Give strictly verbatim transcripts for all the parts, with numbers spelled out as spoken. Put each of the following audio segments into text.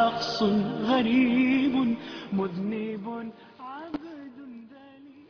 شخص غريب مذنب عبد ذليل.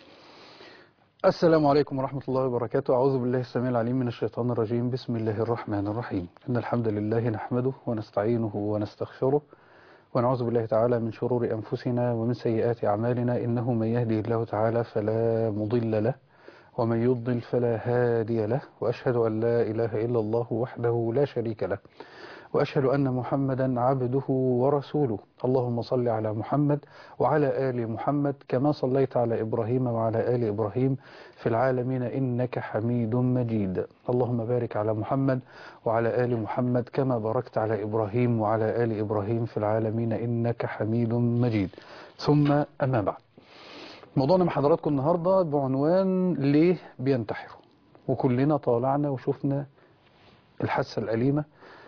السلام عليكم ورحمة الله وبركاته. أعوذ بالله السميع العليم من الشيطان الرجيم. بسم الله الرحمن الرحيم. إن الحمد لله نحمده ونستعينه ونستغفره ونعوذ بالله تعالى من شرور أنفسنا ومن سيئات أعمالنا. إنه من يهدي الله تعالى فلا مضل له ومن يضلل فلا هادي له، وأشهد أن لا إله إلا الله وحده لا شريك له، وأشهد أن محمدا عبده ورسوله. اللهم صل على محمد وعلى آل محمد كما صليت على إبراهيم وعلى آل إبراهيم في العالمين إنك حميد مجيد. اللهم بارك على محمد وعلى آل محمد كما باركت على إبراهيم وعلى آل إبراهيم في العالمين إنك حميد مجيد. ثم أما بعد، موضوعنا مع حضراتكم النهاردة بعنوان ليه بينتحروا. وكلنا طالعنا وشفنا الحادثة الأليمة،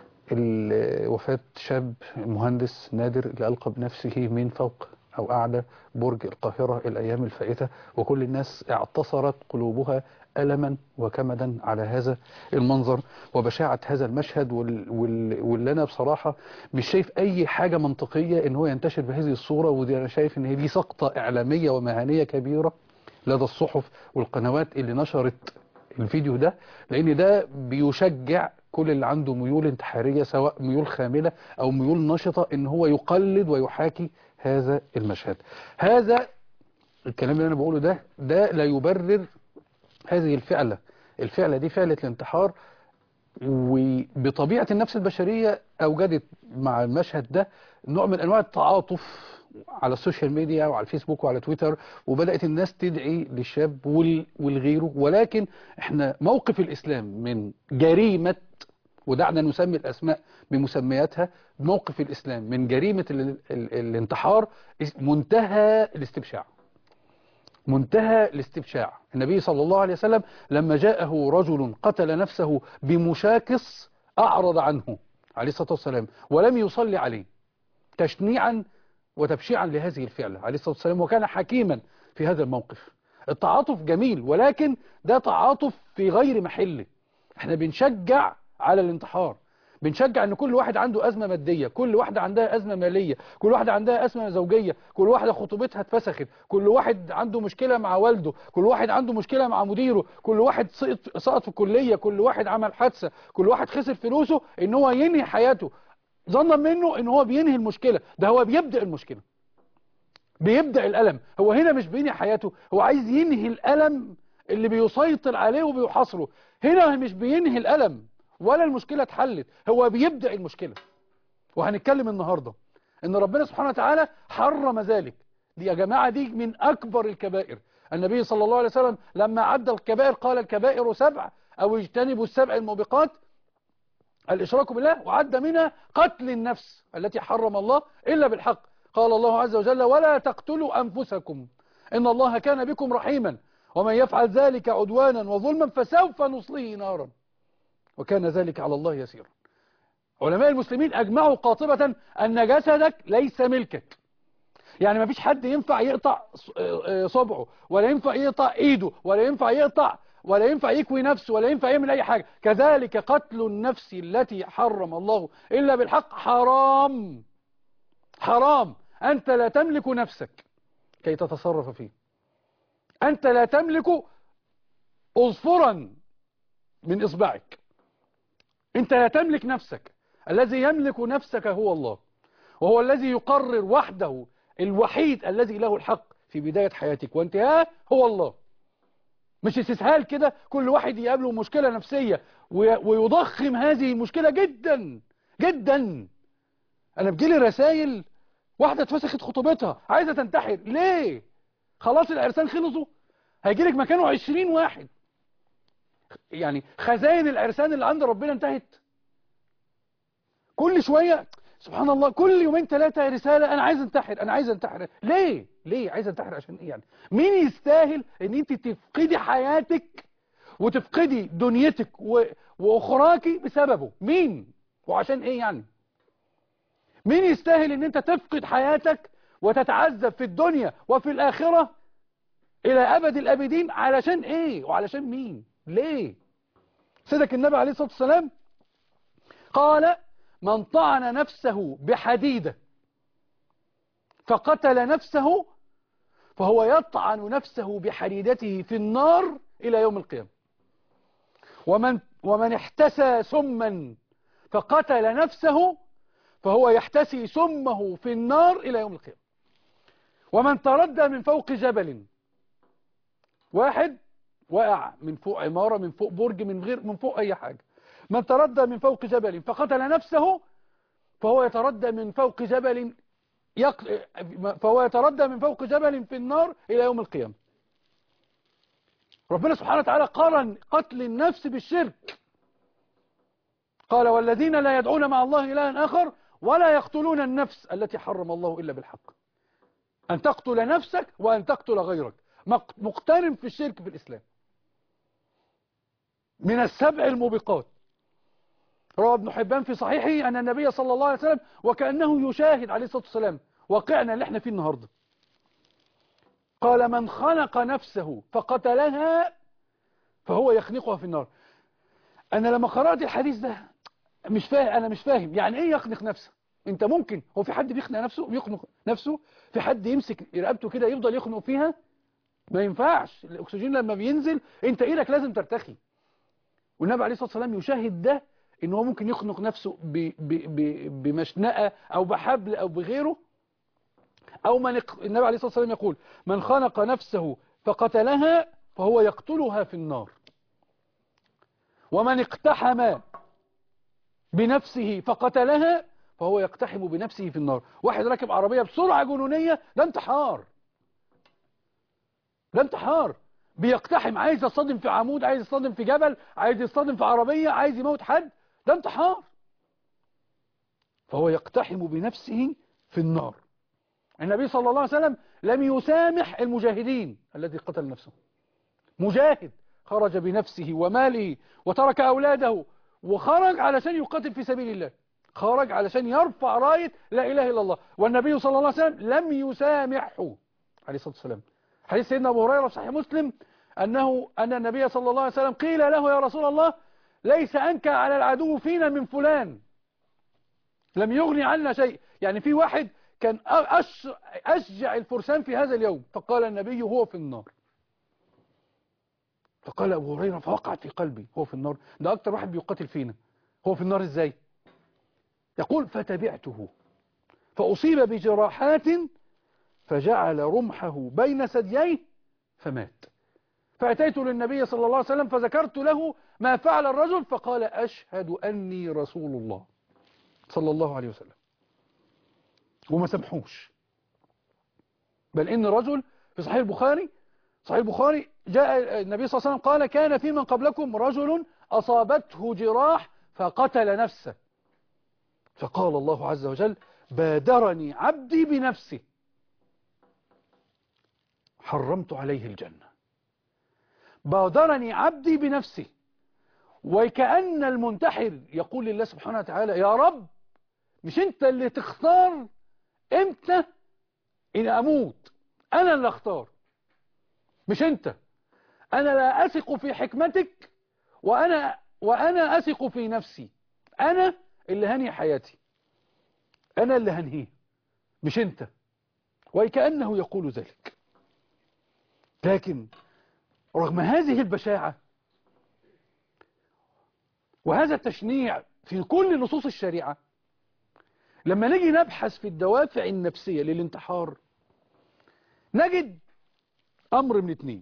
وفاة شاب مهندس نادر اللي ألقى بنفسه من فوق أو أعلى برج القاهرة الأيام الفائتة، وكل الناس اعتصرت قلوبها ألما وكمدا على هذا المنظر وبشاعة هذا المشهد، وال... وال... واللي أنا بصراحة مش شايف أي حاجة منطقية إن هو ينتشر بهذه الصورة. ودي أنا شايف إن هي دي سقطة إعلامية ومهنية كبيرة لدى الصحف والقنوات اللي نشرت الفيديو ده، لأن ده بيشجع كل اللي عنده ميول انتحارية سواء ميول خاملة أو ميول نشطة إن هو يقلد ويحاكي هذا المشهد. هذا الكلام اللي أنا بقوله ده ده لا يبرر هذه الفعلة. الفعلة دي فعلة الانتحار، وبطبيعة النفس البشرية أوجدت مع المشهد ده نوع من أنواع التعاطف على السوشيال ميديا وعلى الفيسبوك وعلى تويتر، وبدأت الناس تدعي للشاب والغيره. ولكن احنا موقف الإسلام من جريمة، ودعنا نسمي الأسماء بمسمياتها، موقف الإسلام من جريمة ال ال الانتحار منتهى الاستبشاع. منتهى الاستبشاع. النبي صلى الله عليه وسلم لما جاءه رجل قتل نفسه بمشاكس أعرض عنه عليه الصلاة والسلام ولم يصلي عليه تشنيعا وتبشيعا لهذه الفعلة عليه الصلاة والسلام، وكان حكيما في هذا الموقف. التعاطف جميل، ولكن ده تعاطف في غير محله. احنا بنشجع على الانتحار، بنشجع ان كل واحد عنده أزمة مادية، كل واحدة عندها أزمة مالية، كل واحدة عندها أزمة زوجية، كل واحدة خطوبتها اتفسخت، كل واحد عنده مشكلة مع والده، كل واحد عنده مشكلة مع مديره، كل واحد سقط سقط في الكلية، كل واحد عمل حادثة، كل واحد خسر فلوسه، ان هو ينهي حياته ظنا منه ان هو بينهي المشكلة. ده هو بيبدأ المشكلة، بيبدأ الألم. هو هنا مش بينهي حياته، هو عايز ينهي الألم اللي بيسيطر عليه وبيحاصره. هنا مش بينهي الألم ولا المشكلة اتحلت، هو بيبدأ المشكلة. وهنتكلم النهاردة ان ربنا سبحانه وتعالى حرم ذلك. دي يا جماعة دي من أكبر الكبائر. النبي صلى الله عليه وسلم لما عد الكبائر قال الكبائر سبع أو اجتنبوا السبع الموبقات، الإشراك بالله، وعد منها قتل النفس التي حرم الله إلا بالحق. قال الله عز وجل ولا تقتلوا أنفسكم إن الله كان بكم رحيما ومن يفعل ذلك عدوانا وظلما فسوف نصليه نارا وكان ذلك على الله يسيرا. علماء المسلمين أجمعوا قاطبة أن جسدك ليس ملكك. يعني ما فيش حد ينفع يقطع صبعه، ولا ينفع يقطع إيده، ولا ينفع يقطع، ولا ينفع يكوي نفسه، ولا ينفع يعمل أي حاجة. كذلك قتل النفس التي حرم الله إلا بالحق حرام. حرام. أنت لا تملك نفسك كي تتصرف فيه. أنت لا تملك أظفرا من إصبعك. أنت لا تملك نفسك. الذي يملك نفسك هو الله، وهو الذي يقرر وحده الوحيد الذي له الحق في بداية حياتك وانتهاء هو الله. مش استسهال كده كل واحد يقابله مشكلة نفسية ويضخم هذه المشكلة جدا جدا. أنا بجيلي رسائل واحدة اتفسخت خطوبتها عايزة تنتحر. ليه؟ خلاص العرسان خلصوا، هيجيلك مكانه عشرين واحد. يعني خزائن العرسان اللي عند ربنا انتهت. كل شوية سبحان الله، كل يومين ثلاثة رسالة أنا عايز انتحر أنا عايز انتحر. ليه؟ ليه عايز انتحر؟ عشان إيه يعني؟ مين يستاهل إن أنت تفقدي حياتك وتفقدي دنيتك و... وأخراكي بسببه؟ مين؟ وعشان إيه يعني؟ مين يستاهل إن أنت تفقد حياتك وتتعذب في الدنيا وفي الآخرة إلى أبد الأبدين؟ علشان إيه؟ وعلشان مين؟ ليه؟ سيدك النبي عليه الصلاة والسلام قال من طعن نفسه بحديدة فقتل نفسه فهو يطعن نفسه بحديدته في النار إلى يوم القيامة. ومن, ومن احتسى سما فقتل نفسه فهو يحتسي سمه في النار إلى يوم القيامة. ومن تردى من فوق جبل، واحد وقع من فوق عمارة، من فوق برج، من غير من فوق أي حاجة، من تردى من فوق جبل فقتل نفسه فهو يتردى من فوق جبل يق... فهو يتردى من فوق جبل في النار إلى يوم القيامة. ربنا سبحانه وتعالى قارن قتل النفس بالشرك، قال والذين لا يدعون مع الله إلها آخر ولا يقتلون النفس التي حرم الله إلا بالحق. أن تقتل نفسك وأن تقتل غيرك مقترن في الشرك في الإسلام. من السبع الموبقات. روى ابن حبان في صحيحه أن النبي صلى الله عليه وسلم وكأنه يشاهد عليه الصلاة والسلام واقعنا اللي احنا فيه النهاردة، قال من خنق نفسه فقتلها فهو يخنقها في النار. أنا لما قرأت الحديث ده مش فاهم، أنا مش فاهم يعني إيه يخنق نفسه. أنت ممكن، هو في حد بيخنق نفسه بيخنق نفسه؟ في حد يمسك رقبته كده يفضل يخنق فيها؟ ما ينفعش. الأكسجين لما بينزل أنت إيدك لازم ترتخي. والنبي عليه الصلاة والسلام يشاهد ده، إن هو ممكن يخنق نفسه ب ب ب بمشنقة أو بحبل أو بغيره، أو من النبي عليه الصلاة والسلام يقول من خنق نفسه فقتلها فهو يقتلها في النار. ومن اقتحم بنفسه فقتلها فهو يقتحم بنفسه في النار. واحد راكب عربية بسرعة جنونية، ده انتحار، ده انتحار. بيقتحم، عايز يصطدم في عمود، عايز يصطدم في جبل، عايز يصطدم في عربية، عايز يموت حد، ده انتحار. فهو يقتحم بنفسه في النار. النبي صلى الله عليه وسلم لم يسامح المجاهدين الذي قتل نفسه. مجاهد خرج بنفسه وماله وترك أولاده وخرج علشان يقاتل في سبيل الله، خرج علشان يرفع راية لا إله إلا الله، والنبي صلى الله عليه وسلم لم يسامحه عليه الصلاة والسلام. حديث سيدنا أبو هريرة في صحيح مسلم أنه أن النبي صلى الله عليه وسلم قيل له يا رسول الله ليس أنك على العدو فينا من فلان، لم يغني عنا شيء. يعني في واحد كان أش... أشجع الفرسان في هذا اليوم، فقال النبي هو في النار. فقال أبو هريرة فوقعت في قلبي هو في النار، ده أكتر واحد بيقاتل فينا، هو في النار إزاي؟ يقول فتبعته فأصيب بجراحات فجعل رمحه بين ثدييه فمات. فأتيت للنبي صلى الله عليه وسلم فذكرت له ما فعل الرجل فقال أشهد أني رسول الله صلى الله عليه وسلم. وما سمحوش، بل إن رجل في صحيح البخاري صحيح البخاري جاء النبي صلى الله عليه وسلم قال كان في من قبلكم رجل أصابته جراح فقتل نفسه، فقال الله عز وجل بادرني عبدي بنفسه حرمت عليه الجنة. بادرني عبدي بنفسه. وكأن المنتحر يقول لله سبحانه وتعالى يا رب مش انت اللي تختار امتى ان اموت، انا اللي اختار مش انت. انا لا اثق في حكمتك وانا وانا اثق في نفسي، انا اللي هني حياتي، انا اللي هنهيه مش انت. وكأنه يقول ذلك. لكن رغم هذه البشاعة وهذا التشنيع في كل نصوص الشريعة، لما نيجي نبحث في الدوافع النفسية للانتحار نجد أمر من اثنين.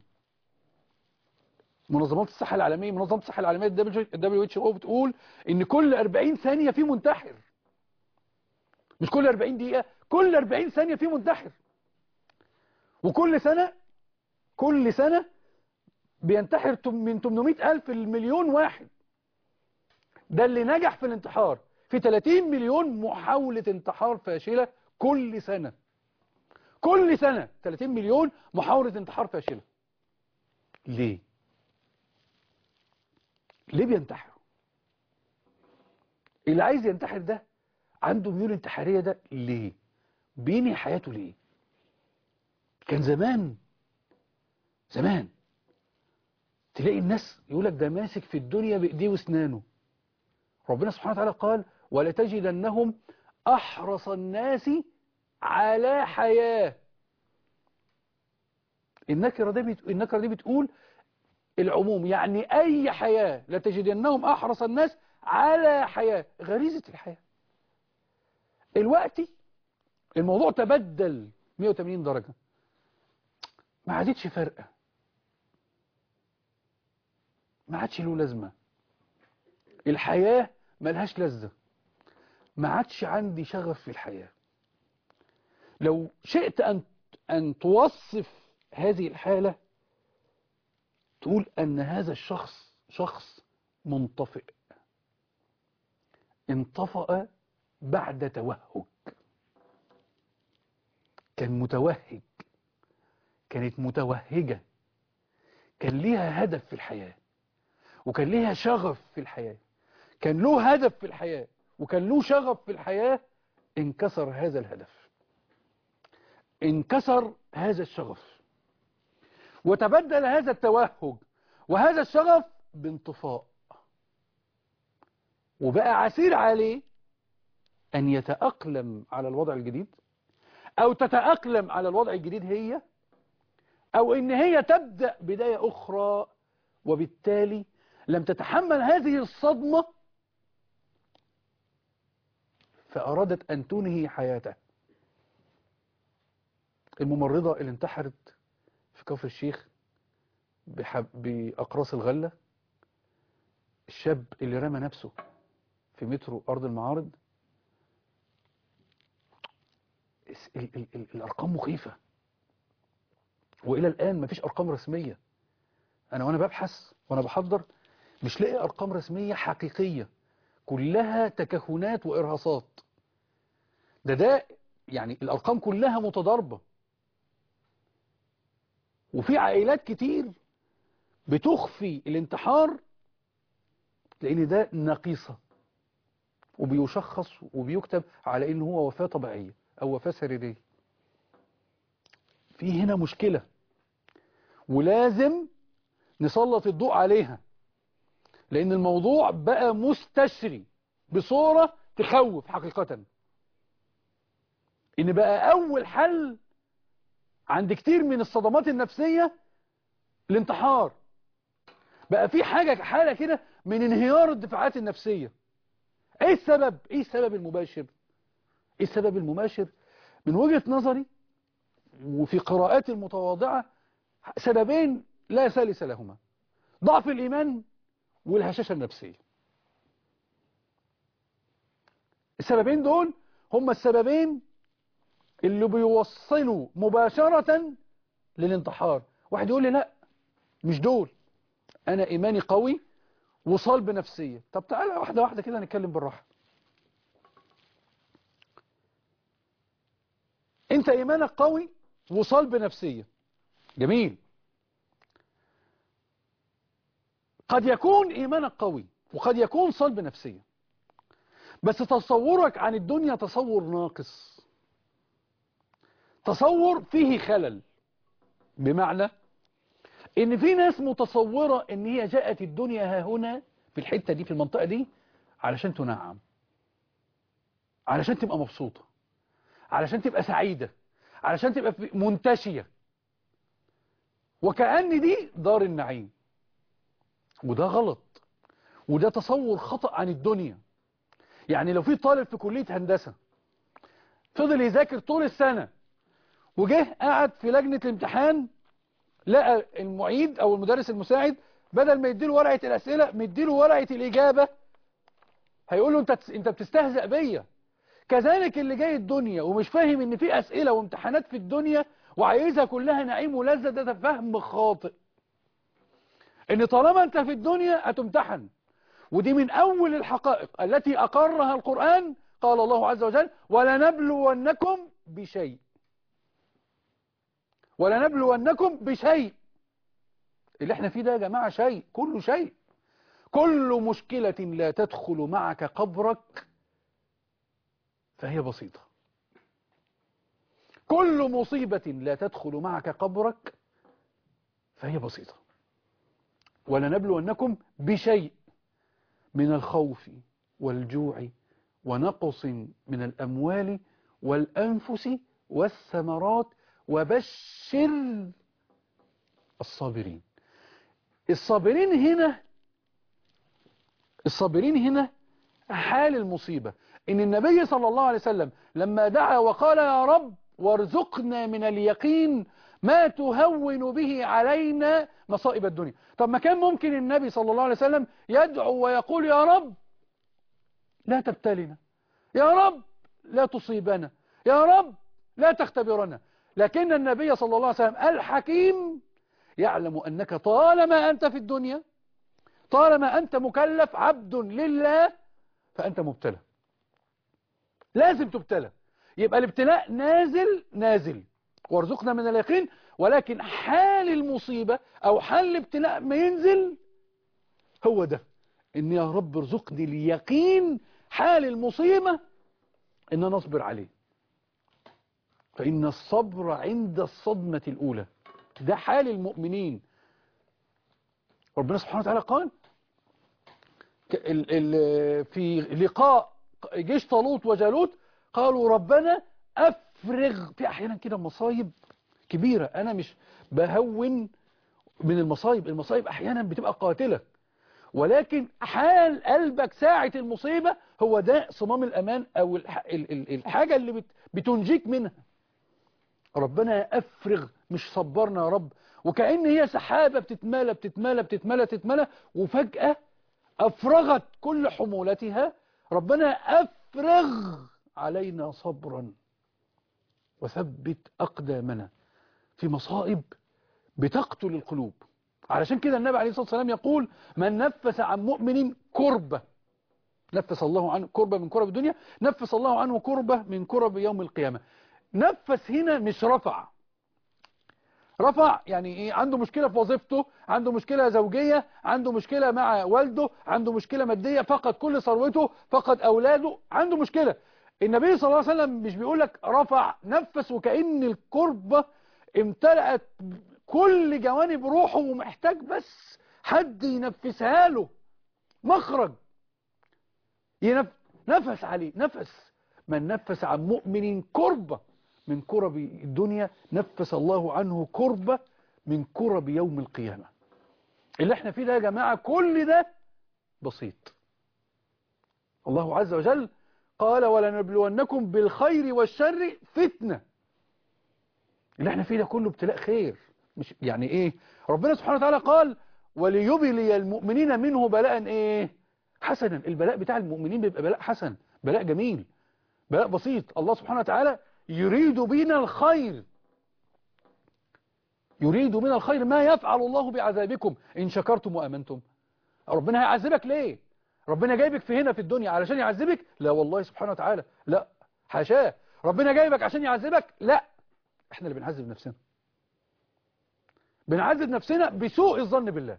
منظمات الصحة العالمية منظمة الصحة العالمية الدبليو اتش او بتقول إن كل أربعين ثانية في منتحر، مش كل أربعين دقيقة، كل أربعين ثانية في منتحر. وكل سنة كل سنة بينتحر من ثمانمائة ألف المليون واحد. ده اللي نجح في الانتحار. في ثلاثين مليون محاولة انتحار فاشلة كل سنة، كل سنة ثلاثين مليون محاولة انتحار فاشلة. ليه؟ ليه بينتحروا؟ اللي عايز ينتحر ده عنده ميول انتحارية ده ليه؟ بينهي حياته ليه؟ كان زمان زمان تلاقي الناس يقولك ده ماسك في الدنيا بإيديه واسنانه. ربنا سبحانه وتعالى قال ولتجدنهم أحرص الناس على حياة. النكرة دي بت... النكرة دي بتقول العموم، يعني أي حياة، لتجدنهم أحرص الناس على حياة، غريزة الحياة. الوقت الموضوع تبدل مئة وثمانين درجة، ما عادتش فارقة، ما عادش له لازمة، الحياة ملهاش لذة، ما عادش عندي شغف في الحياة. لو شئت أن أن توصف هذه الحالة تقول أن هذا الشخص شخص منطفئ، انطفأ بعد توهج. كان متوهج، كانت متوهجة، كان ليها هدف في الحياة، وكان ليها شغف في الحياة، كان له هدف في الحياة، وكان له شغف في الحياة. انكسر هذا الهدف، انكسر هذا الشغف، وتبدل هذا التوهج وهذا الشغف بانطفاء، وبقى عسير عليه أن يتأقلم على الوضع الجديد، أو تتأقلم على الوضع الجديد هي، أو إن هي تبدأ بداية أخرى، وبالتالي لم تتحمل هذه الصدمة فأرادت أن تنهي حياتها. الممرضة اللي انتحرت في كفر الشيخ بحب بأقراص الغلة، الشاب اللي رمى نفسه في مترو أرض المعارض. ال ال ال الأرقام مخيفة، وإلى الآن مفيش أرقام رسمية. أنا وأنا ببحث وأنا بحضر مش لاقي أرقام رسمية حقيقية، كلها تكهنات وإرهاصات. ده ده يعني الأرقام كلها متضاربة، وفي عائلات كتير بتخفي الانتحار لأن ده نقيصة، وبيشخص وبيكتب على إنه هو وفاة طبيعية أو وفاة سريرية. في هنا مشكلة، ولازم نسلط الضوء عليها، لأن الموضوع بقى مستشري بصورة تخوف حقيقة. إن بقى أول حل عند كتير من الصدمات النفسية الانتحار. بقى في حاجة حالة كده من انهيار الدفاعات النفسية. ايه السبب؟ ايه السبب المباشر؟ ايه السبب المباشر؟ من وجهة نظري وفي قراءاتي المتواضعة سببين لا ثالث لهما: ضعف الإيمان والهشاشة النفسية. السببين دول هم السببين اللي بيوصلوا مباشرة للانتحار. واحد يقول لي لا مش دول، أنا إيماني قوي وصلب نفسية. طب تعالى واحدة واحدة كده نتكلم بالراحة. انت ايمانك قوي وصلب نفسية، جميل. قد يكون ايمانك قوي وقد يكون صلب نفسية، بس تصورك عن الدنيا تصور ناقص، تصور فيه خلل. بمعنى ان في ناس متصورة ان هي جاءت الدنيا ها هنا في الحتة دي في المنطقة دي علشان تنعم، علشان تبقى مبسوطة، علشان تبقى سعيدة، علشان تبقى منتشية، وكأن دي دار النعيم. وده غلط، وده تصور خطأ عن الدنيا. يعني لو في طالب في كلية هندسة فضل يذاكر طول السنة وجه قعد في لجنة الامتحان، لقى المعيد أو المدرس المساعد بدل ما يديله ورقة الأسئلة مديله ورقة الإجابة، هيقول له أنت أنت بتستهزأ بيا. كذلك اللي جاي الدنيا ومش فاهم إن في أسئلة وامتحانات في الدنيا وعايزها كلها نعيم ولذة، ده فهم خاطئ. إن طالما أنت في الدنيا هتمتحن، ودي من أول الحقائق التي أقرها القرآن. قال الله عز وجل: ولنبلونكم بشيء، ولنبلونكم بشيء. اللي احنا فيه ده يا جماعة شيء، كله شيء. كل مشكلة لا تدخل معك قبرك فهي بسيطة، كل مصيبة لا تدخل معك قبرك فهي بسيطة. ولنبلونكم بشيء من الخوف والجوع ونقص من الأموال والأنفس والثمرات وبشر الصابرين. الصابرين هنا الصابرين هنا حال المصيبة، إن النبي صلى الله عليه وسلم لما دعا وقال يا رب وارزقنا من اليقين ما تهون به علينا مصائب الدنيا. طب ما كان ممكن النبي صلى الله عليه وسلم يدعو ويقول يا رب لا تبتلنا، يا رب لا تصيبنا، يا رب لا تختبرنا. لكن النبي صلى الله عليه وسلم الحكيم يعلم أنك طالما أنت في الدنيا، طالما أنت مكلف عبد لله، فأنت مبتلى، لازم تبتلى. يبقى الابتلاء نازل نازل وارزقنا من اليقين، ولكن حال المصيبة أو حال الابتلاء ما ينزل هو ده، إن يا رب ارزقني اليقين حال المصيبة إن نصبر عليه، فإن الصبر عند الصدمة الأولى. ده حال المؤمنين. ربنا سبحانه وتعالى قال في لقاء جيش طالوت وجالوت قالوا ربنا أفرغ. في أحيانا كده مصايب كبيرة، أنا مش بهون من المصايب، المصايب أحيانا بتبقى قاتلة، ولكن حال قلبك ساعة المصيبة هو ده صمام الأمان أو الحاجة اللي بتنجيك منها. ربنا أفرغ، مش صبرنا يا رب، وكأن هي سحابة بتتمالى بتتمالى بتتمالى تتمالى وفجأة أفرغت كل حمولتها. ربنا أفرغ علينا صبرا وثبت أقدامنا في مصائب بتقتل القلوب. علشان كده النبي عليه الصلاة والسلام يقول من نفس عن مؤمن كربة نفس الله عنه كربة من كرب الدنيا، نفس الله عنه كربة من كرب يوم القيامة. نفس هنا مش رفع. رفع يعني ايه؟ عنده مشكلة في وظيفته، عنده مشكلة زوجية، عنده مشكلة مع والده، عنده مشكلة مادية، فقد كل ثروته، فقد أولاده، عنده مشكلة. النبي صلى الله عليه وسلم مش بيقول لك رفع، نفس، وكأن الكربة امتلأت كل جوانب روحه ومحتاج بس حد ينفسها له، مخرج ينف... نفس عليه. نفس من نفس عن مؤمن كربة من كرب الدنيا نفس الله عنه كربة من كرب يوم القيامة. اللي احنا فيه ده يا جماعة كل ده بسيط. الله عز وجل قال ولنبلونكم بالخير والشر فتنة. اللي احنا فيه ده كله ابتلاء خير. مش يعني ايه؟ ربنا سبحانه وتعالى قال وليبلي المؤمنين منه بلاء ايه؟ حسنا. البلاء بتاع المؤمنين بيبقى بلاء حسن، بلاء جميل، بلاء بسيط. الله سبحانه وتعالى يريد بنا الخير، يريد بنا الخير. ما يفعل الله بعذابكم إن شكرتم وأمنتم. ربنا هيعذبك ليه؟ ربنا جايبك في هنا في الدنيا علشان يعذبك؟ لا والله سبحانه وتعالى، لا حاشاه. ربنا جايبك عشان يعذبك؟ لا، احنا اللي بنعذب نفسنا، بنعذب نفسنا بسوء الظن بالله.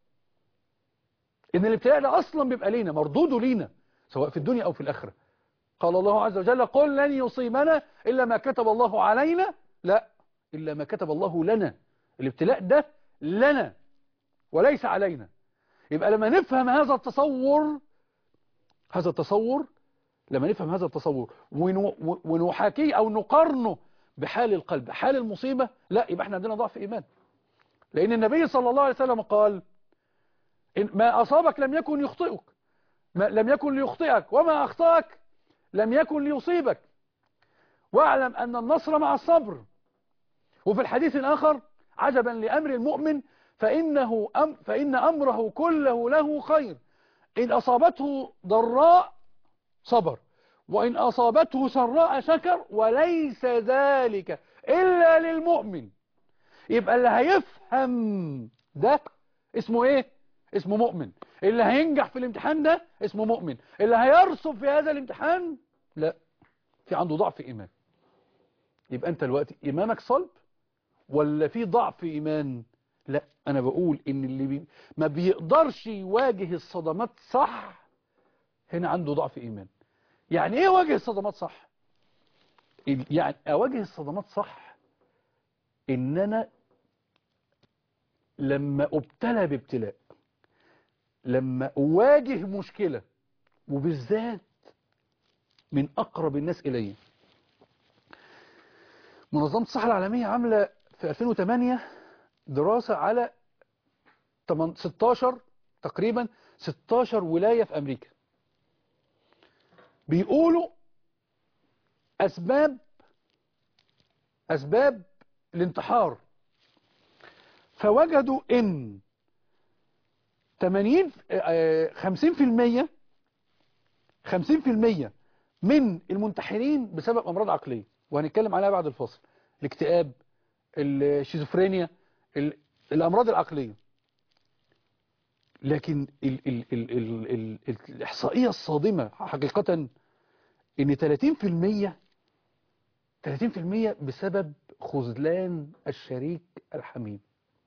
إن الابتلاء ده أصلا بيبقى لينا، مردوده لينا سواء في الدنيا أو في الآخرة. قال الله عز وجل قل لن يصيبنا إلا ما كتب الله علينا، لا، إلا ما كتب الله لنا. الابتلاء ده لنا وليس علينا. يبقى لما نفهم هذا التصور هذا التصور لما نفهم هذا التصور ونحاكيه أو نقارنه بحال القلب، حال المصيبة، لا، يبقى احنا عندنا ضعف إيمان. لأن النبي صلى الله عليه وسلم قال إن ما أصابك لم يكن يخطئك، ما لم يكن ليخطئك، وما أخطأك لم يكن ليصيبك، واعلم أن النصر مع الصبر. وفي الحديث الآخر عجبا لأمر المؤمن فإنه أم فإن أمره كله له خير، إن أصابته ضراء صبر، وإن أصابته سراء شكر، وليس ذلك إلا للمؤمن. يبقى اللي هيفهم ده اسمه إيه؟ اسمه مؤمن. اللي هينجح في الامتحان ده اسمه مؤمن. اللي هيرسب في هذا الامتحان لا، في عنده ضعف إيمان. يبقى أنت دلوقتي إيمانك صلب ولا في ضعف إيمان؟ لا، أنا بقول إن اللي بي ما بيقدرش يواجه الصدمات صح هنا عنده ضعف إيمان. يعني إيه واجه الصدمات صح؟ يعني أواجه الصدمات صح إن أنا لما أبتلى بابتلاء، لما أواجه مشكلة، وبالذات من أقرب الناس إلي. منظمة الصحة العالمية عاملة في ألفين وثمانية دراسة على ستاشر تقريبا ستاشر ولاية في أمريكا، بيقولوا أسباب أسباب الانتحار، فوجدوا إن ثمانين خمسين في المية خمسين في المية من المنتحرين بسبب أمراض عقلية، وهنتكلم عليها بعد الفاصل. الاكتئاب، الشيزوفرينيا، الأمراض العقلية. لكن ال ال ال ال ال ال الإحصائية الصادمة حقيقة إن ثلاثين في المية ثلاثين في المية بسبب خذلان الشريك الحميم.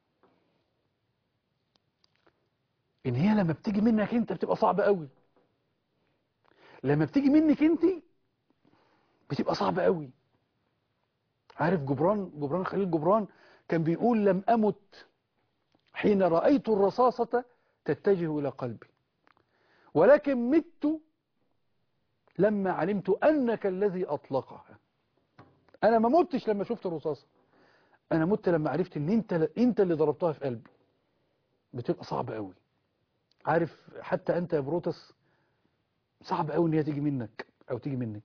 إن هي لما بتيجي منك أنت بتبقى صعبة قوي، لما بتيجي منك أنت بتبقى صعبة قوي. عارف جبران جبران خليل جبران كان بيقول: لم أمت حين رأيت الرصاصة تتجه إلى قلبي، ولكن مت لما علمت أنك الذي أطلقها. أنا ما متش لما شفت الرصاصة، أنا مت لما عرفت أن أنت, أنت اللي ضربتها في قلبي. بتبقى صعبة قوي. عارف حتى أنت يا بروتس صعب قوي أن هي تيجي منك أو تيجي منك.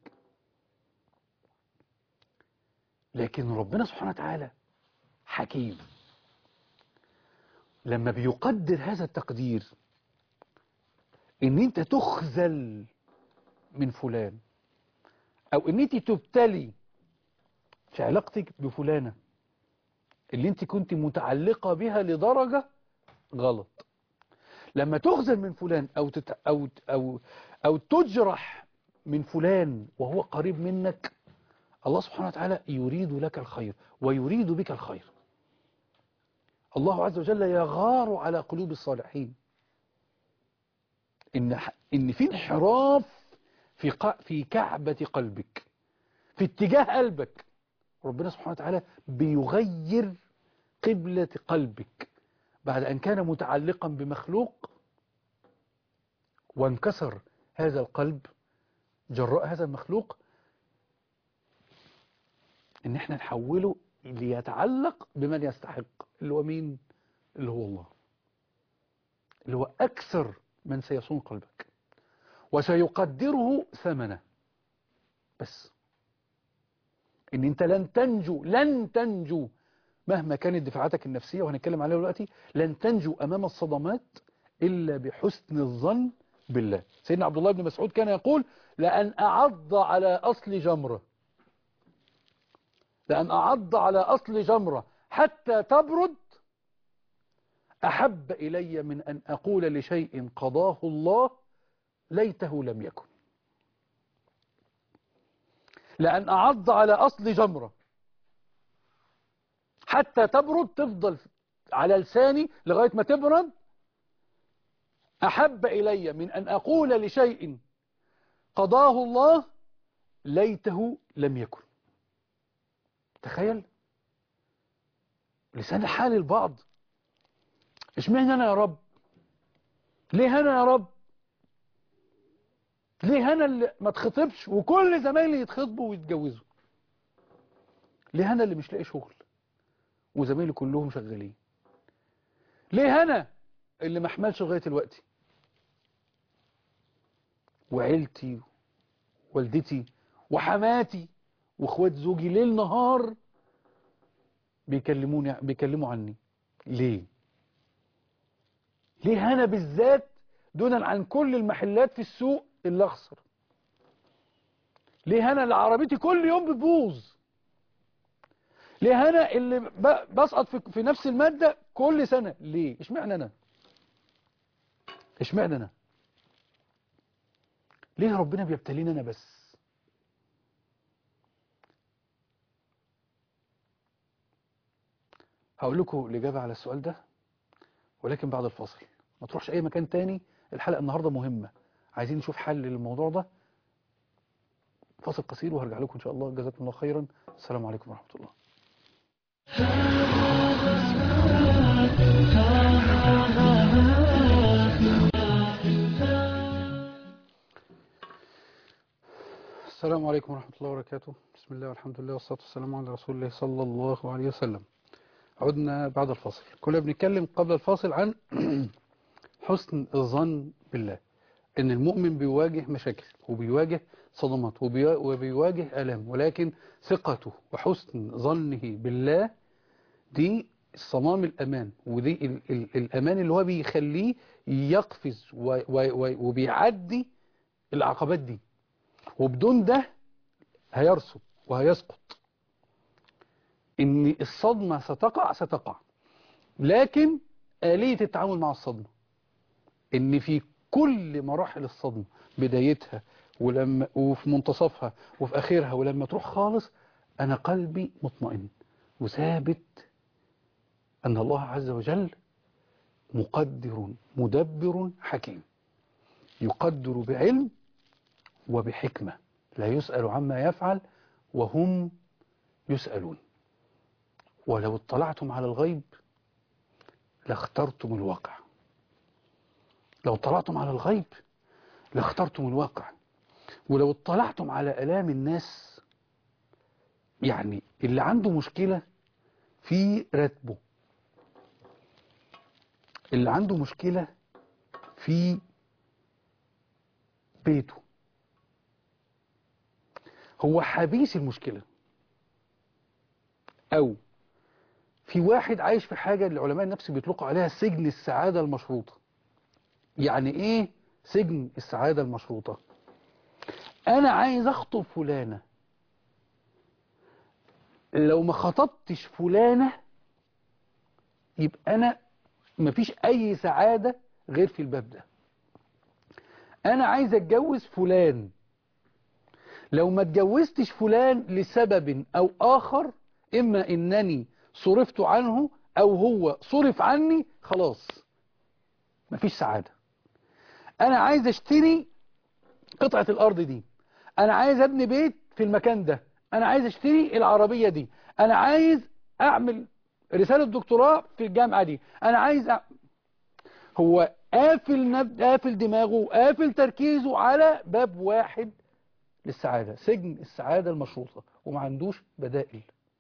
لكن ربنا سبحانه وتعالى حكيم، لما بيقدر هذا التقدير ان انت تخذل من فلان، او ان انت تبتلي في علاقتك بفلانة اللي انت كنت متعلقة بها لدرجة غلط، لما تخذل من فلان او تت او او او تجرح من فلان وهو قريب منك، الله سبحانه وتعالى يريد لك الخير ويريد بك الخير. الله عز وجل يغار على قلوب الصالحين. إن إن في انحراف في في كعبة قلبك، في اتجاه قلبك، ربنا سبحانه وتعالى بيغير قبلة قلبك بعد أن كان متعلقا بمخلوق، وانكسر هذا القلب جراء هذا المخلوق، إن احنا نحوله ليتعلق بمن يستحق، اللي هو مين؟ اللي هو الله، اللي هو أكثر من سيصون قلبك وسيقدره ثمنه. بس ان انت لن تنجو لن تنجو مهما كانت دفاعاتك النفسية، وهنتكلم عليها دلوقتي، لن تنجو امام الصدمات الا بحسن الظن بالله. سيدنا عبد الله بن مسعود كان يقول: لأن أعض على أصل جمرة لأن أعض على أصل جمرة حتى تبرد أحب إلي من أن أقول لشيء قضاه الله ليته لم يكن. لأن أعض على أصل جمرة حتى تبرد، تفضل على لساني لغاية ما تبرد، أحب إلي من أن أقول لشيء قضاه الله ليته لم يكن. تخيل لسان حال البعض: اشمعنى أنا يا رب؟ ليه أنا يا رب؟ ليه أنا اللي ما اتخطبش وكل زمايلي يتخطبوا ويتجوزوا؟ ليه أنا اللي مش لاقي شغل وزمايلي كلهم شغالين؟ ليه أنا اللي ما احملش لغاية دلوقتي؟ وعيلتي والدتي وحماتي واخوات زوجي ليل نهار بيكلموني بيكلموا عني. ليه؟ ليه أنا بالذات دونا عن كل المحلات في السوق اللي أخسر؟ ليه أنا اللي عربيتي كل يوم بتبوظ؟ ليه أنا اللي بسقط في, في نفس المادة كل سنة؟ ليه؟ اشمعنى أنا؟ اشمعنى أنا؟ ليه ربنا بيبتليني أنا بس؟ هقول لكم الإجابة على السؤال ده، ولكن بعد الفاصل. ما تروحش أي مكان تاني، الحلقة النهاردة مهمة، عايزين نشوف حل للموضوع ده. فاصل قصير وهرجع لكم إن شاء الله. جزاكم الله خيرا. السلام عليكم ورحمة الله. السلام عليكم ورحمة الله وبركاته. بسم الله والحمد لله والصلاة والسلام على رسول الله صلى الله عليه وسلم. عدنا بعد الفاصل. كنا بنتكلم قبل الفاصل عن حسن الظن بالله، إن المؤمن بيواجه مشاكل وبيواجه صدمات وبي- وبيواجه آلام، ولكن ثقته وحسن ظنه بالله دي صمام الأمان، ودي ال ال الأمان اللي هو بيخليه يقفز و- و- و- وبيعدي العقبات دي، وبدون ده هيرسب وهيسقط. ان الصدمة ستقع ستقع، لكن آلية التعامل مع الصدمة ان في كل مراحل الصدمة، بدايتها ولما وفي منتصفها وفي آخرها ولما تروح خالص، أنا قلبي مطمئن وثابت أن الله عز وجل مقدر مدبر حكيم، يقدر بعلم وبحكمة، لا يسأل عما يفعل وهم يسألون. ولو اطلعتم على الغيب لاخترتم الواقع، لو اطلعتم على الغيب لاخترتم الواقع. ولو اطلعتم على آلام الناس، يعني اللي عنده مشكلة في راتبه، اللي عنده مشكلة في بيته، هو حبيس المشكلة، أو في واحد عايش في حاجة اللي علماء النفس بيطلقوا عليها سجن السعادة المشروطة. يعني إيه سجن السعادة المشروطة؟ أنا عايز أخطب فلانة، لو ما خطبتش فلانة يبقى أنا مفيش أي سعادة غير في الباب ده. أنا عايز أتجوز فلان، لو ما اتجوزتش فلان لسبب أو آخر، إما إنني صرفت عنه أو هو صرف عني، خلاص مفيش سعادة. أنا عايز أشتري قطعة الأرض دي، أنا عايز أبني بيت في المكان ده، أنا عايز أشتري العربية دي، أنا عايز أعمل رسالة دكتوراه في الجامعة دي، أنا عايز أ... هو قافل نب... قافل دماغه وقافل تركيزه على باب واحد للسعادة، سجن السعادة المشروطة، وما عندوش بدائل.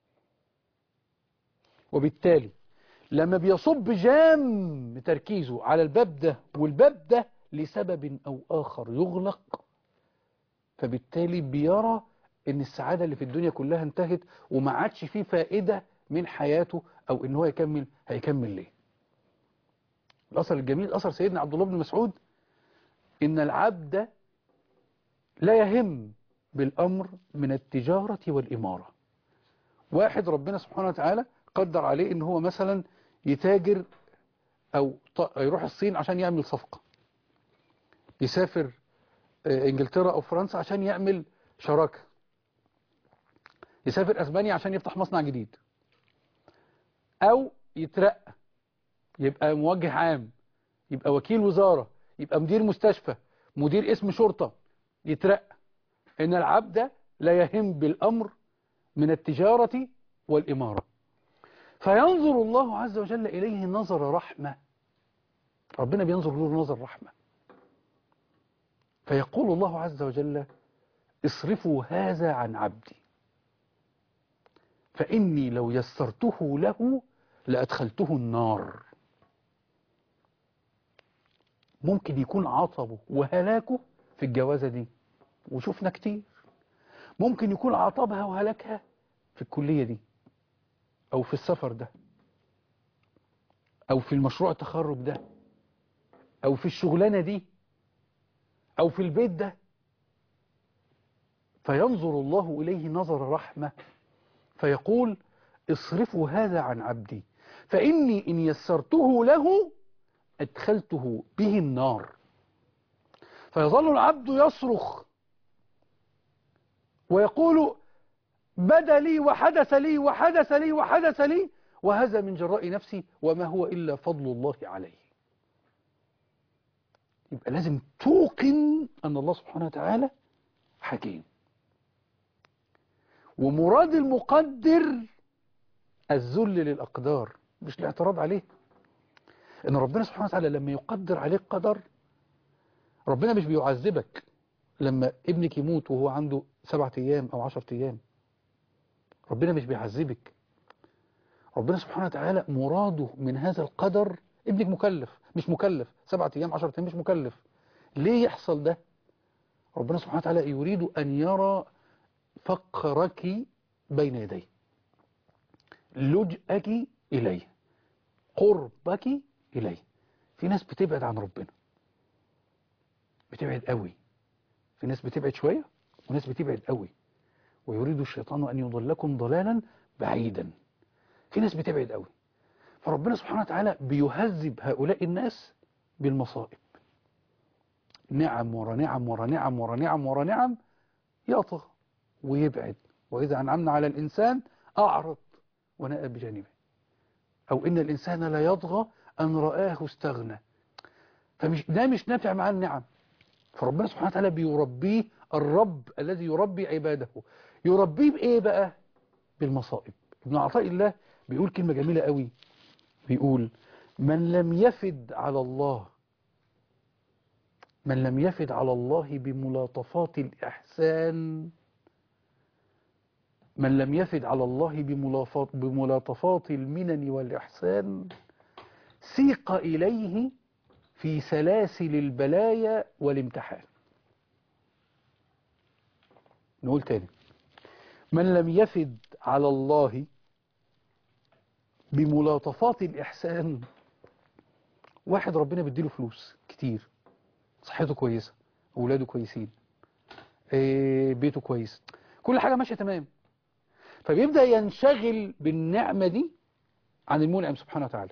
وبالتالي لما بيصب جام تركيزه على الباب ده والباب ده لسبب أو آخر يغلق، فبالتالي بيرى ان السعادة اللي في الدنيا كلها انتهت وما عادش فيه فائدة من حياته، او ان هو يكمل هيكمل ليه. الأثر الجميل أثر سيدنا عبد الله بن مسعود، ان العبد لا يهم بالأمر من التجارة والإمارة. واحد ربنا سبحانه وتعالى قدر عليه ان هو مثلا يتاجر، او يروح الصين عشان يعمل صفقة، يسافر انجلترا او فرنسا عشان يعمل شراكة، يسافر اسبانيا عشان يفتح مصنع جديد، او يترقى يبقى موجه عام، يبقى وكيل وزارة، يبقى مدير مستشفى، مدير اسم شرطة، يترقى. ان العبد لا يهم بالامر من التجارة والامارة، فينظر الله عز وجل اليه نظر رحمة. ربنا بينظر له نظر رحمة، فيقول الله عز وجل اصرفوا هذا عن عبدي فإني لو يسرته له لأدخلته النار. ممكن يكون عطبه وهلاكه في الجوازة دي، وشوفنا كتير. ممكن يكون عطبها وهلاكها في الكلية دي، أو في السفر ده، أو في المشروع التخرج ده، أو في الشغلانة دي، أو في البيت ده. فينظر الله إليه نظر رحمة، فيقول اصرفوا هذا عن عبدي فإني إن يسرته له أدخلته به النار. فيظل العبد يصرخ ويقول بدا لي وحدث لي وحدث لي وحدث لي وهذا من جراء نفسي وما هو إلا فضل الله عليه. يبقى لازم توقن أن الله سبحانه وتعالى حكيم، ومراد المقدر الذل للأقدار مش الاعتراض عليه. إن ربنا سبحانه وتعالى لما يقدر عليك قدر، ربنا مش بيعذبك، لما ابنك يموت وهو عنده سبعة أيام أو عشرة أيام، ربنا مش بيعذبك. ربنا سبحانه وتعالى مراده من هذا القدر، ابنك مكلف مش مكلف، سبعة أيام عشرة أيام مش مكلف. ليه يحصل ده؟ ربنا سبحانه وتعالى يريد أن يرى فقرك بين يديه، لجأك إليه، قربك إليه. في ناس بتبعد عن ربنا، بتبعد قوي. في ناس بتبعد شوية وناس بتبعد قوي، ويريد الشيطان أن يضلكم ضلالا بعيدا. في ناس بتبعد قوي، فربنا سبحانه وتعالى بيهذب هؤلاء الناس بالمصائب، نعم ورا نعم ورا نعم ورا نعم ورا نعم، يطغى ويبعد. وإذا أنعمنا على الإنسان أعرض ونأى بجانبه، أو إن الإنسان لا يطغى أن رآه استغنى. فمش ده مش نافع مع النعم. فربنا سبحانه وتعالى بيربيه، الرب الذي يربي عباده يربيه بإيه بقى؟ بالمصائب. ابن عطاء الله بيقول كلمة جميلة قوي، بيقول: من لم يفد على الله من لم يفد على الله بملاطفات الإحسان من لم يفد على الله بملاطفات بملاطفات المنن والإحسان سيق إليه في سلاسل البلايا والامتحان. نقول تاني: من لم يفد على الله بملاطفات الإحسان، واحد ربنا بيديله فلوس كتير، صحته كويسة، أولاده كويسين، إيه بيته كويس، كل حاجة ماشية تمام، فبيبدأ ينشغل بالنعمة دي عن المنعم سبحانه وتعالى.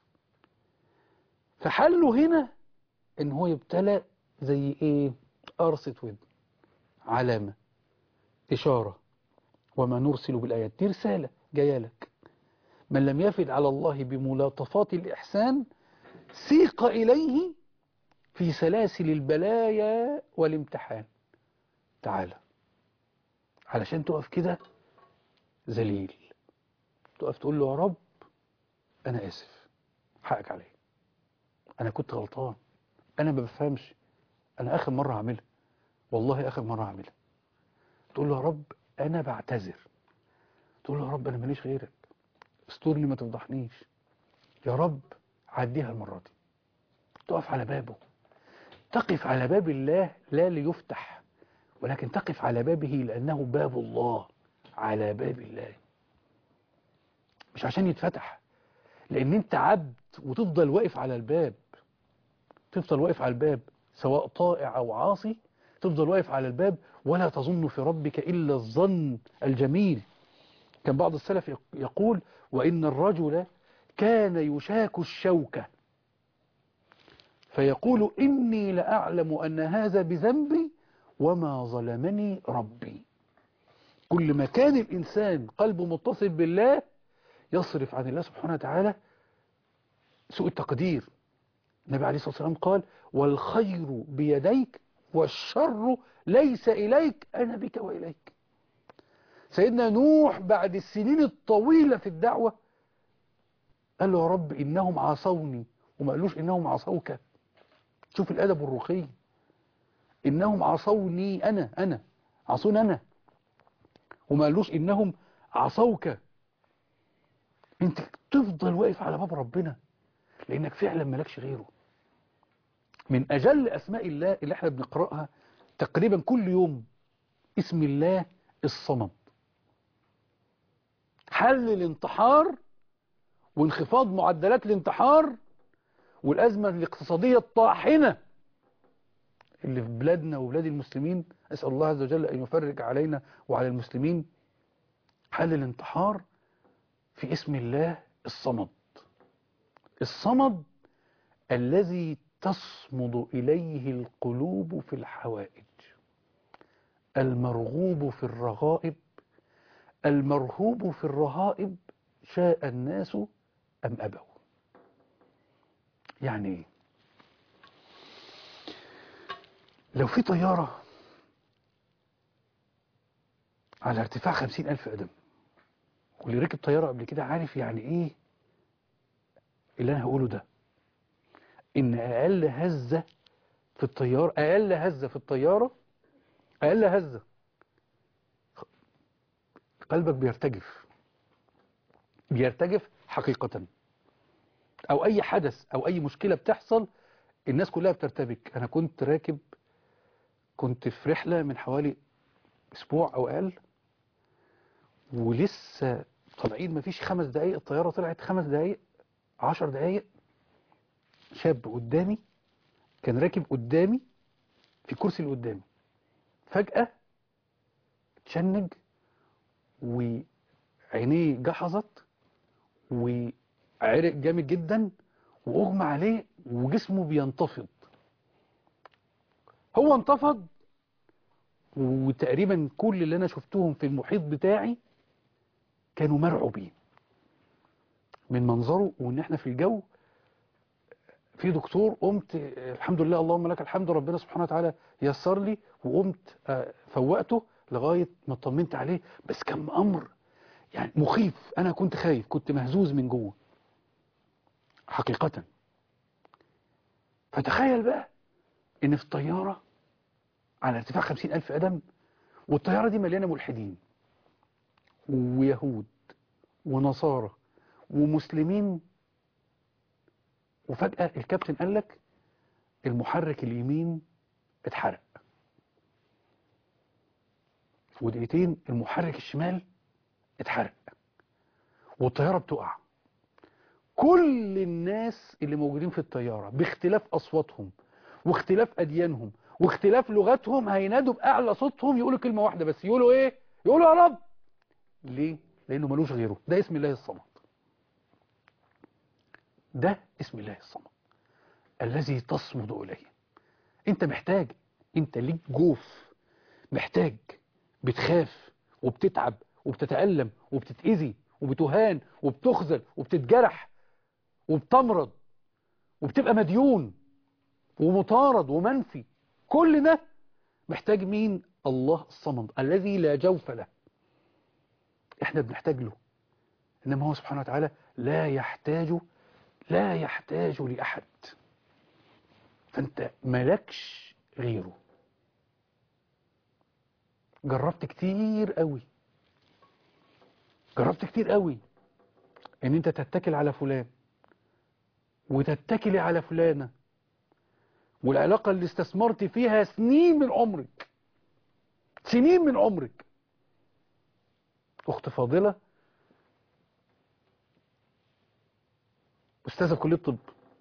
فحله هنا ان هو يبتلى زي ايه؟ قرصة ودن، علامة، إشارة. وما نرسل بالآيات، دي رسالة جاية لك. من لم يفد على الله بملاطفات الإحسان سيق إليه في سلاسل البلايا والامتحان. تعالى علشان تقف كده ذليل، تقف تقول له: يا رب أنا آسف، حقك علي، أنا كنت غلطان، أنا ما بفهمش، أنا آخر مرة هعملها، والله آخر مرة هعملها. تقول له: يا رب أنا بعتذر. تقول له: يا رب أنا ماليش غيرك، استرني ما تفضحنيش، يا رب عديها المرة دي. تقف على بابه، تقف على باب الله لا ليفتح، ولكن تقف على بابه لأنه باب الله، على باب الله، مش عشان يتفتح، لأن أنت عبد وتفضل واقف على الباب، تفضل واقف على الباب سواء طائع أو عاصي، تفضل واقف على الباب ولا تظن في ربك إلا الظن الجميل. كان بعض السلف يقول: وإن الرجل كان يشاك الشوكة فيقول: إني لأعلم أن هذا بذنبي وما ظلمني ربي. كل ما كان الإنسان قلبه متصل بالله يصرف عن الله سبحانه وتعالى سوء التقدير. النبي عليه الصلاة والسلام قال: والخير بيديك والشر ليس إليك، أنا بك وإليك. سيدنا نوح بعد السنين الطويلة في الدعوة قال له: يا رب إنهم عصوني، وما قالوش إنهم عصوك. شوف الأدب والرقي، إنهم عصوني أنا أنا عصوني أنا، وما قالوش إنهم عصوك. أنت تفضل واقف على باب ربنا لأنك فعلا مالكش غيره. من أجل أسماء الله اللي احنا بنقرأها تقريبا كل يوم اسم الله الصمد. حل الانتحار وانخفاض معدلات الانتحار والأزمة الاقتصادية الطاحنة اللي في بلادنا وبلاد المسلمين، أسأل الله عز وجل أن يفرج علينا وعلى المسلمين. حل الانتحار في اسم الله الصمد، الصمد الذي تصمد إليه القلوب في الحوائج، المرغوب في الرغائب، المرهوب في الرهائب، شاء الناس أم أبوا. يعني ايه؟ لو في طيارة على ارتفاع خمسين ألف قدم، واللي ركب طيارة قبل كده عارف يعني ايه اللي أنا هقوله ده، إن أقل هزة في الطيارة أقل هزة في الطيارة اقل هزه قلبك بيرتجف، بيرتجف حقيقه. او اي حدث او اي مشكله بتحصل الناس كلها بترتبك. انا كنت راكب، كنت في رحله من حوالي اسبوع او اقل، ولسه طالعين مفيش خمس دقايق، الطياره طلعت خمس دقايق عشر دقايق، شاب قدامي كان راكب قدامي في الكرسي اللي قدامي، فجأة اتشنج وعينيه جحظت وعرق جامد جدا واغمى عليه وجسمه بينتفض. هو انتفض، وتقريبا كل اللي انا شفتهم في المحيط بتاعي كانوا مرعوبين من منظره، وان احنا في الجو. في دكتور قمت الحمد لله اللهم لك الحمد، ربنا سبحانه وتعالى يسر لي وقمت فوقته لغاية ما اطمنت عليه. بس كان امر يعني مخيف، انا كنت خايف، كنت مهزوز من جوه حقيقة. فتخيل بقى ان في الطيارة على ارتفاع خمسين الف قدم، والطيارة دي مليانة ملحدين ويهود ونصارى ومسلمين، وفجأة الكابتن قال لك المحرك اليمين اتحرق، ودقيقتين المحرك الشمال اتحرق، والطيارة بتقع. كل الناس اللي موجودين في الطيارة باختلاف أصواتهم واختلاف أديانهم واختلاف لغتهم هينادوا بأعلى صوتهم يقولوا كلمة واحدة بس، يقولوا إيه؟ يقولوا يا رب. ليه؟ لأنه ملوش غيره. ده اسم الله الصمد. ده اسم الله الصمد الذي تصمد إليه. أنت محتاج، أنت ليك جوف، محتاج، بتخاف وبتتعب وبتتألم وبتتأذي وبتهان وبتخذل وبتتجرح وبتمرض وبتبقى مديون ومطارد ومنفي. كل ده محتاج مين؟ الله الصمد الذي لا جوف له. احنا بنحتاج له، انما هو سبحانه وتعالى لا يحتاج لا يحتاج لأحد. فانت مالكش غيره. جربت كتير قوي جربت كتير قوي ان انت تتكل على فلان وتتكلي على فلانة، والعلاقة اللي استثمرت فيها سنين من عمرك، سنين من عمرك. اخت فاضلة استاذة كلية الطب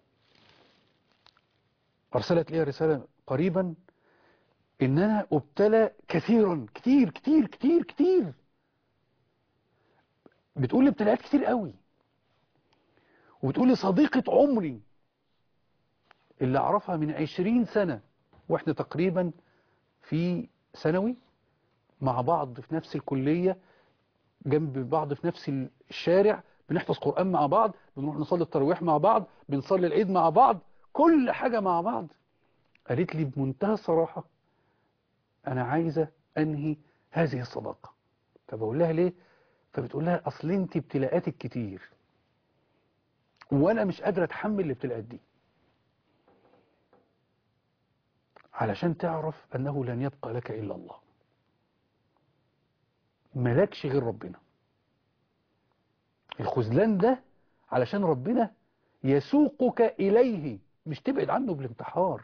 ارسلت لي رسالة قريبا ان انا ابتلى كثيرا، كتير كتير كتير كتير. بتقول لي ابتلاءات كتير قوي، وبتقول لي صديقة عمري اللي اعرفها من عشرين سنة واحنا تقريبا في ثانوي مع بعض في نفس الكلية، جنب بعض في نفس الشارع، بنحفظ قرآن مع بعض، بنروح نصلي التراويح مع بعض، بنصلي العيد مع بعض، كل حاجة مع بعض. قالت لي بمنتهى الصراحة أنا عايزة أنهي هذه الصداقة. فبقول لها ليه؟ فبتقول لها أصل أنت ابتلاءاتك كتير وأنا مش قادرة أتحمل الابتلاءات دي، علشان تعرف أنه لن يبقى لك إلا الله، ملكش غير ربنا. الخذلان ده علشان ربنا يسوقك إليه، مش تبعد عنه بالانتحار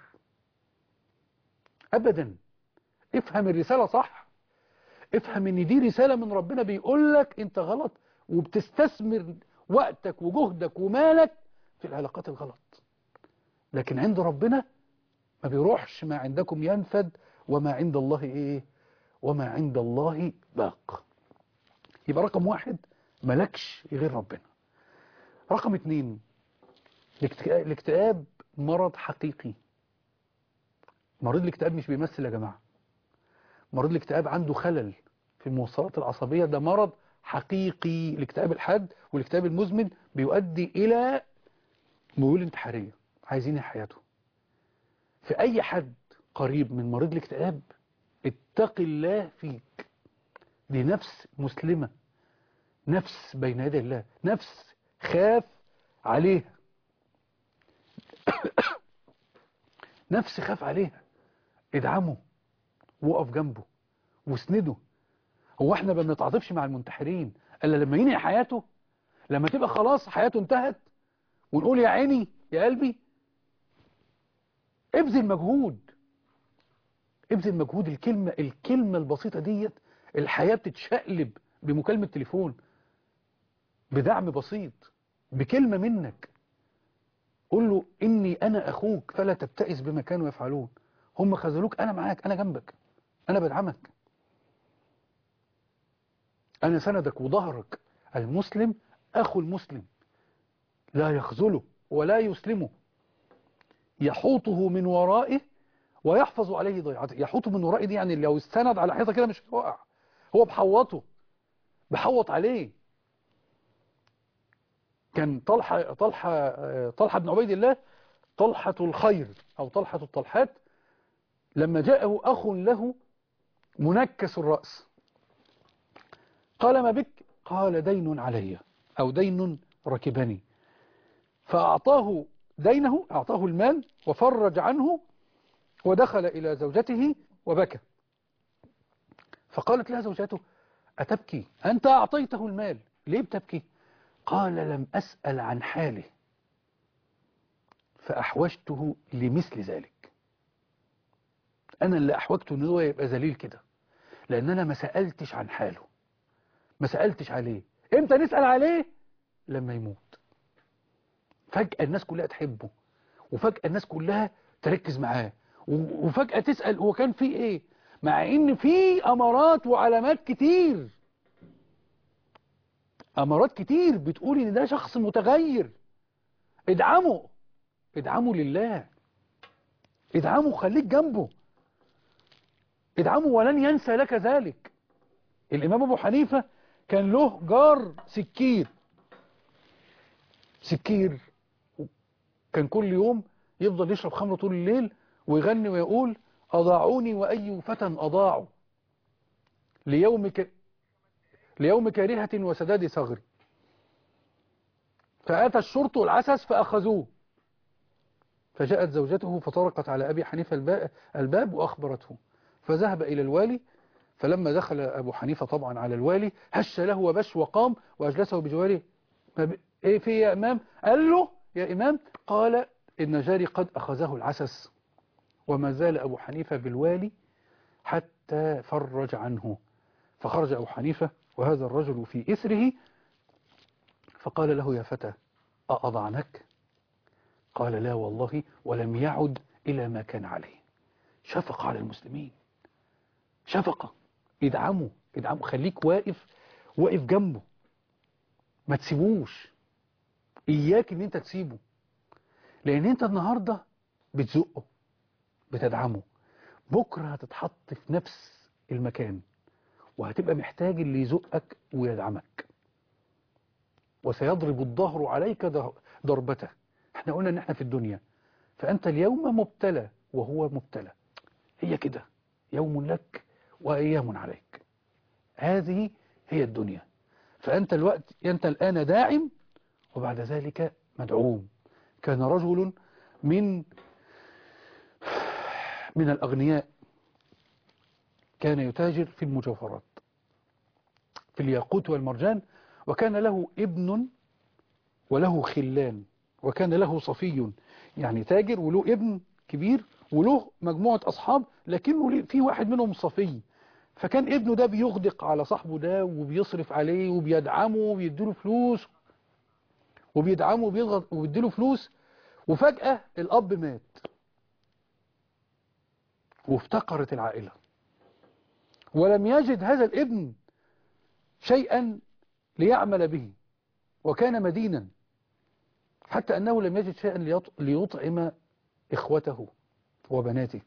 أبدا. افهم الرسالة صح، افهم ان دي رسالة من ربنا بيقول لك انت غلط وبتستثمر وقتك وجهدك ومالك في العلاقات الغلط، لكن عند ربنا ما بيروحش. ما عندكم ينفد وما عند الله ايه؟ وما عند الله باق. يبقى رقم واحد ملكش غير ربنا. رقم اتنين الاكتئاب مرض حقيقي. مريض الاكتئاب مش بيمثل يا جماعة. مريض الاكتئاب عنده خلل في الموصلات العصبية، ده مرض حقيقي. الاكتئاب الحاد والاكتئاب المزمن بيؤدي إلى ميول انتحارية، عايزين ينهي حياته. في أي حد قريب من مريض الاكتئاب اتق الله فيك. دي نفس مسلمة، نفس بين يدي الله، نفس خاف عليها نفس خاف عليها. ادعمه وقف جنبه واسنده. هو احنا ما بنتعاطفش مع المنتحرين الا لما ينهي حياته، لما تبقى خلاص حياته انتهت ونقول يا عيني يا قلبي. ابذل مجهود، ابذل مجهود. الكلمة الكلمة البسيطة ديت الحياة بتتشقلب بمكالمة تليفون، بدعم بسيط، بكلمة منك. قول له إني أنا أخوك فلا تبتئس بما كانوا يفعلون. هم خذلوك، أنا معاك، أنا جنبك، أنا بدعمك، أنا سندك وظهرك. المسلم أخو المسلم لا يخذله ولا يسلمه، يحوطه من ورائه ويحفظ عليه ضيعته. يحوطه من ورائه دي يعني لو استند على حيطة كده مش هيقع، هو بحوطه، بحوط عليه. كان طلحة طلحة طلحة بن عبيد الله، طلحة الخير أو طلحة الطلحات، لما جاءه أخ له منكس الرأس قال ما بك؟ قال دين علي أو دين ركبني، فأعطاه دينه، أعطاه المال وفرج عنه ودخل إلى زوجته وبكى. فقالت لها زوجته أتبكي؟ أنت أعطيته المال، ليه بتبكي؟ قال لم أسأل عن حاله فأحوجته لمثل ذلك. أنا اللي أحوجته إن هو يبقى ذليل كده، لأن أنا ما سألتش عن حاله، ما سألتش عليه. إمتى نسأل عليه؟ لما يموت. فجأة الناس كلها تحبه، وفجأة الناس كلها تركز معاه، وفجأة تسأل هو كان فيه إيه، مع إن فيه أمارات وعلامات كتير، أمارات كتير بتقول إن ده شخص متغير. ادعمه، ادعمه لله، ادعمه، خليك جنبه، ادعمه ولن ينسى لك ذلك. الإمام أبو حنيفة كان له جار سكير، سكير كان كل يوم يفضل يشرب خمر طول الليل ويغني ويقول أضاعوني وأي فتى أضاعوا ليوم, ك... ليوم كارهة وسداد ثغري، فأتى الشرطة العسس فأخذوه، فجاءت زوجته فطرقت على أبي حنيفة الباب وأخبرته، فذهب إلى الوالي. فلما دخل أبو حنيفة طبعا على الوالي هش له وبش وقام وأجلسه بجواره. إيه في يا إمام؟ قال له يا إمام، قال إن جاري قد أخذه العسس. وما زال أبو حنيفة بالوالي حتى فرج عنه. فخرج أبو حنيفة وهذا الرجل في إثره، فقال له يا فتى أأضعنك؟ قال لا والله، ولم يعد إلى ما كان عليه. شفق على المسلمين، شفقة. ادعمه، ادعمه، خليك واقف واقف جنبه، ما تسيبوش. إياك إن أنت تسيبه، لأن أنت النهاردة بتزقه، بتدعمه، بكرة هتتحط في نفس المكان وهتبقى محتاج اللي يزقك ويدعمك، وسيضرب الظهر عليك ضربته. احنا قلنا ان احنا في الدنيا، فأنت اليوم مبتلى وهو مبتلى، هي كده، يوم لك وأيام عليك، هذه هي الدنيا. فأنت الوقت، أنت الآن داعم وبعد ذلك مدعوم. كان رجل من من الأغنياء كان يتاجر في المجوهرات، في الياقوت والمرجان، وكان له ابن وله خلان، وكان له صفي، يعني تاجر وله ابن كبير وله مجموعة أصحاب، لكنه في واحد منهم صفي. فكان ابنه ده بيغدق على صاحبه ده وبيصرف عليه وبيدعمه وبيديله فلوس، وبيدعمه وبيضغط وبيديله فلوس. وفجأة الأب مات وافتقرت العائلة، ولم يجد هذا الابن شيئا ليعمل به، وكان مدينا، حتى أنه لم يجد شيئا ليطعم إخوته وبناته.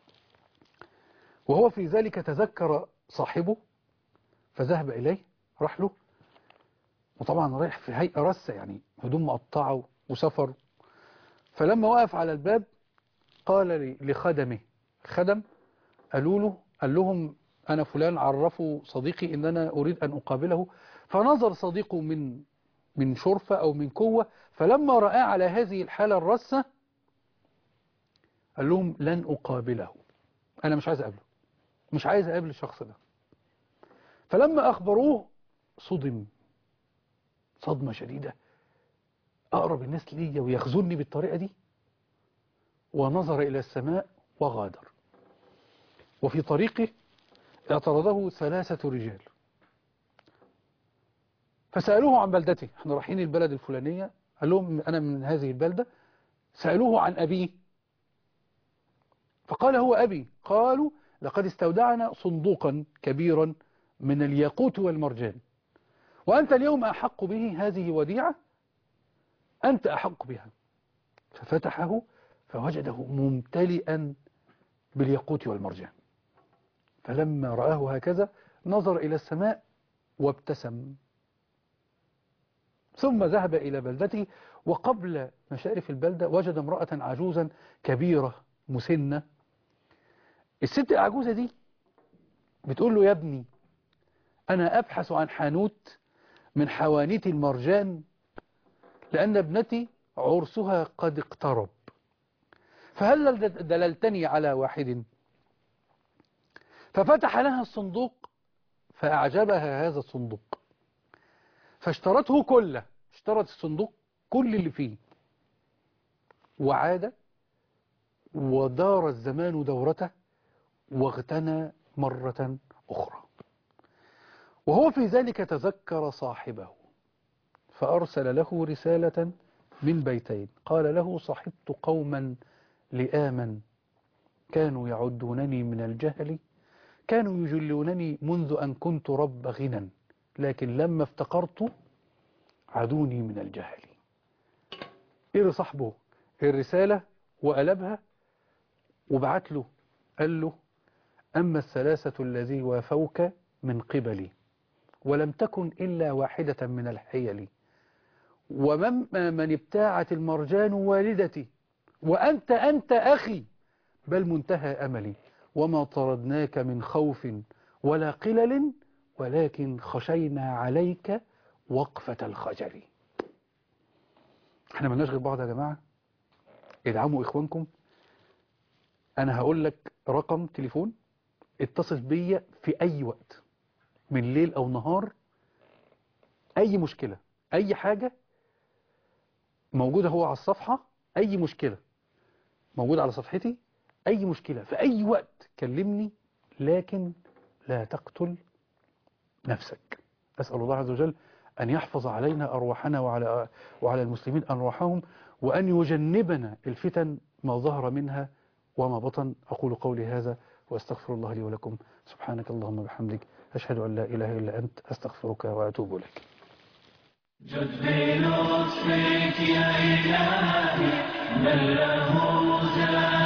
وهو في ذلك تذكر صاحبه فذهب إليه، راح له، وطبعا رايح في هيئة رسة، يعني هدوم مقطعة وسفر. فلما وقف على الباب قال لخدمه، الخدم قالوا له، قال لهم أنا فلان، عرفوا صديقي إن أنا أريد أن أقابله. فنظر صديقه من من شرفة أو من قوة، فلما رأى على هذه الحالة الرسة قال لهم لن أقابله، أنا مش عايز أقابله، مش عايز أقابل الشخص ده. فلما أخبروه صدم صدمة شديدة، أقرب الناس لي ويخذلني بالطريقة دي، ونظر إلى السماء وغادر. وفي طريقه اعترضه ثلاثة رجال فسألوه عن بلدته، احنا رايحين البلد الفلانية، قال لهم أنا من هذه البلدة. سألوه عن أبيه فقال هو أبي. قالوا لقد استودعنا صندوقا كبيرا من الياقوت والمرجان، وأنت اليوم أحق به، هذه وديعة أنت أحق بها. ففتحه فوجده ممتلئا بالياقوت والمرجان. فلما رآه هكذا نظر إلى السماء وابتسم، ثم ذهب إلى بلدته. وقبل مشارف البلدة وجد امرأة عجوزا كبيرة مسنة. الست العجوزة دي بتقول له يا ابني أنا أبحث عن حانوت من حوانيت المرجان لأن ابنتي عرسها قد اقترب، فهل دللتني على واحد؟ ففتح لها الصندوق فأعجبها هذا الصندوق فاشترته كله، اشترت الصندوق كل اللي فيه، وعاد ودار الزمان دورته واغتنى مرة أخرى. وهو في ذلك تذكر صاحبه فأرسل له رسالة من بيتين، قال له صحبت قوما لآما كانوا يعدونني من الجهل، كانوا يجلونني منذ أن كنت رب غنى، لكن لما افتقرت عدوني من الجهل. إيه صاحبه الرسالة وقلبها وبعت له، قال له أما الثلاثة الذي وافوك من قبلي ولم تكن إلا واحدة من الحيل، ومن من ابتاعت المرجان والدتي، وأنت أنت أخي بل منتهى أملي، وما طردناك من خوف ولا قلل ولكن خشينا عليك وقفة الخجل. احنا ملناش غير بعض يا جماعة، ادعموا إخوانكم. أنا هقول لك رقم تليفون، اتصل بيا في أي وقت من ليل أو نهار، أي مشكلة أي حاجة موجودة هو على الصفحة، أي مشكلة موجودة على صفحتي، أي مشكلة في أي وقت كلمني، لكن لا تقتل نفسك. أسأل الله عز وجل أن يحفظ علينا أرواحنا وعلى, وعلى المسلمين أرواحهم، وأن يجنبنا الفتن ما ظهر منها وما بطن. أقول قولي هذا وأستغفر الله لي ولكم. سبحانك اللهم وبحمدك، أشهد أن لا إله إلا أنت، أستغفرك وأتوب إليك. جد بلطفك يا إلهي من له زاد